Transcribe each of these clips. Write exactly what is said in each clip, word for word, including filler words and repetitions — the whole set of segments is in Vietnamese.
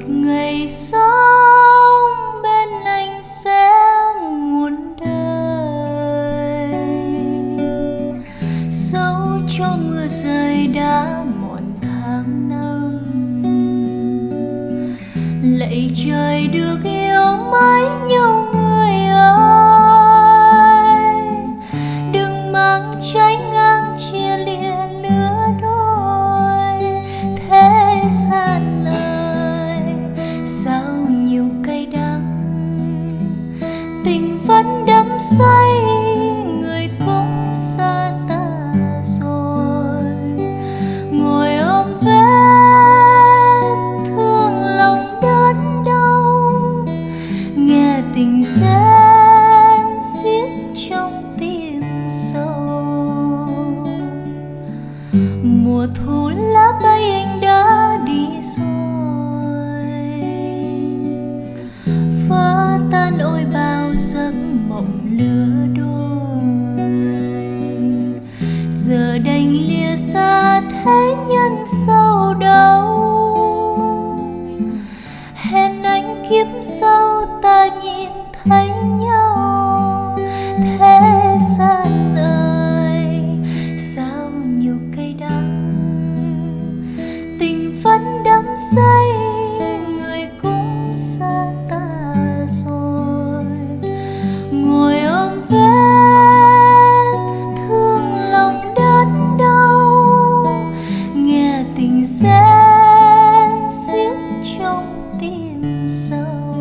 một ngày sống bên anh sẽ muôn đời, dẫu cho mưa rơi đã muộn tháng năm. Lạy trời được yêu mãi nhau người ơi, đừng mang trái ngang chia lìa lứa đôi. Thế gian ơi sao nhiều cay đắng, tình vẫn đắm say người cũng xa ta rồi. Ngồi ôm vết thương lòng đớn đau, nghe tình rên xiết trong tim sâu. Mùa thu lá bay anh đã đi rồi, phá tan ôi bao giấc mộng lứa đôi. Giờ đành lìa xa thế nhân sâu đau, hẹn anh kiếp sau ta nhìn thấy nhau. Thế gian ơi sao nhiều cay đắng, tình vẫn đắm say người cũng xa ta rồi. Ngồi ôm vết thương lòng đớn đau, nghe tình rên xiết trong tim sâu.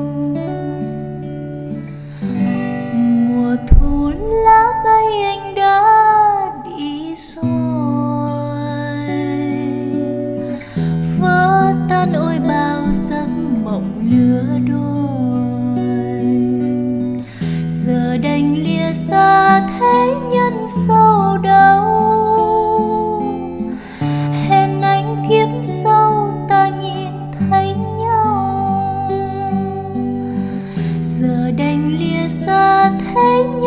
Mùa thu lá bay anh đã đi rồi, vỡ tan ôi bao giấc mộng lứa đôi. Giờ đành lìa xa thế nhân sâu đau, hẹn anh kiếp sau ta nhìn thấy nhau. Giờ đành lìa xa thế nhân